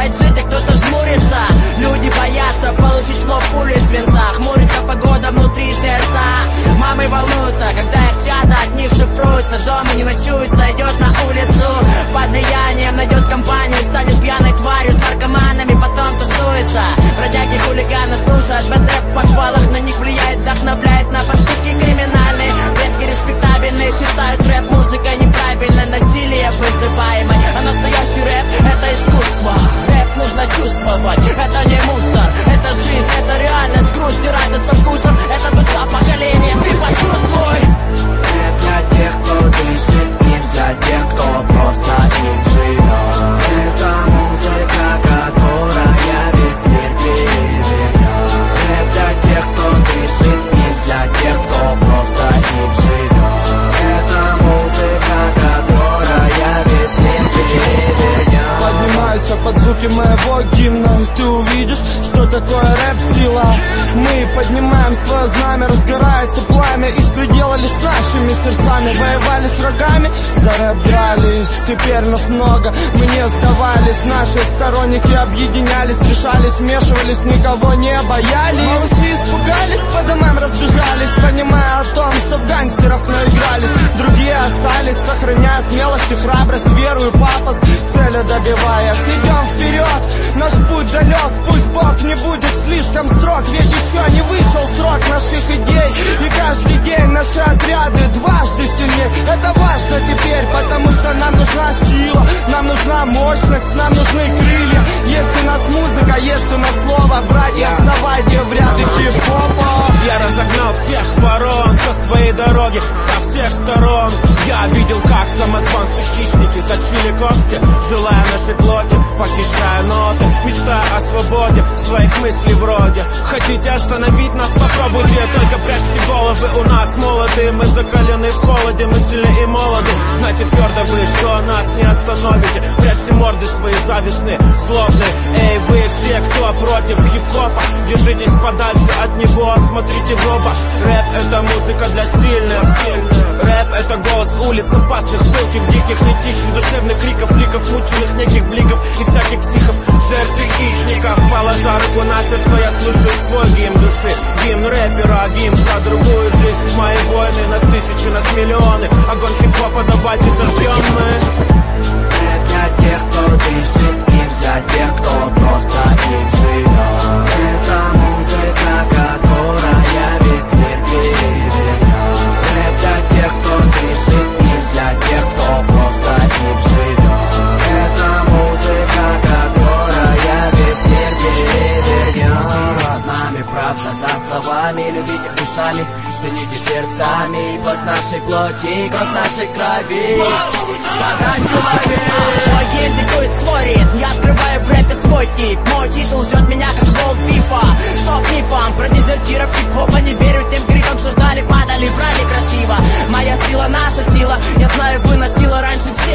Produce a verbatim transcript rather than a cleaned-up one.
продолжает жить, а кто-то жмурится. Люди боятся получить в лоб пули свинца. Хмурится погода внутри сердца. Мамы волнуются, когда их чада от них шифруется. Дома не ночуется, идет на улицу. Под влиянием найдет компанию, станет пьяной тварью с наркоманами, потом тусуется. Бродяги хулиганы слушают бэт-рэп в подвалах. На них влияет, вдохновляет на поступки криминальные. Предки респектабельные считают рэп музыкой неправильной, насилие вызываемой. А настоящий рэп — это искусство. Рэп нужно чувствовать, это не мусор. Это жизнь, это реальность, грусть и радость со вкусом. Это душа поколения, ты почувствуй. Рэп для тех, кто дышит, и для тех, кто просто им живет. Это музыка, которая весь мир перевернет. Рэп для тех, кто дышит, и для тех, кто просто им живет. Это музыка, которая весь мир перевернет. Поднимайся под звуки моего гимна, и ты увидишь, что такое рэп-сила. Мы поднимаем свое знамя, разгорается пламя. Искры делали с нашими сердцами, воевали с врагами, за рэп дрались. Теперь нас много, мы не сдавались. Наши сторонники объединялись, решались, смешивались, никого не боялись. Малыши испугались, по домам разбежались, понимая о том, что в гангстеров наигрались. Другие остались, сохраняя смелость и храбрость, веру и пафос, цели добиваясь. Идем вперед, наш путь далек, пусть Бог не будет слишком строг, ведь еще не вышел срок наших идей. И каждый день наши отряды дважды сильнее. Это важно теперь, потому что нам нужна сила, нам нужна мощность, нам нужны крылья. Есть у нас музыка, есть у нас слово, братья, вставайте в ряды хип-хопа. Я разогнал всех ворон со своей дороги, со всех сторон. Я видел, как самозванцы хищники точили когти, желая нашей плоти, похищая ноты, мечтая о свободе своих мыслей вроде. Хотите остановить нас, попробуйте, только прячьте головы, у нас молодые, мы закалены в холоде, мы сильны и молоды. Знаете твердо вы, что нас не остановите. Прячьте морды свои завистные, злобные. Эй, вы все, кто против хип-хопа, держитесь подальше от него, смотрите в оба. Рэп — это музыка для сильных. Рэп — это голос улиц, опасных, пылких, диких, не тихих, душевных криков, ликов, мученых неких бликов и всяких психов, жертв и хищников. Положа руку на сердце, я слушаю свой гимн души, гимн рэпера, гимн про другую жизнь. Мои войны, нас тысячи, нас миллионы, огонь хип-хопа давайте зажгем мы. Рэп для тех, кто дышит, и для тех, кто просто им живет. Это музыка, которая весь мир перевернет. Рэп для тех, кто дышит, и для тех, кто просто им живет. Это музыка, которая весь мир перевернет. Сила с нами, правда за словами, любите душами, цените сердцами, плоть нашей плоти, кровь нашей крови. Пока человек. Мой гель диктует свой ритм, я открываю в рэпе свой тип. Мой титул ждет меня как волк бифа. Стоп мифом, про дезертиров хип-хопа не верю тем крикам, что ждали, падали, врали красиво. Моя сила, наша сила, я знаю, вы носила раньше всех.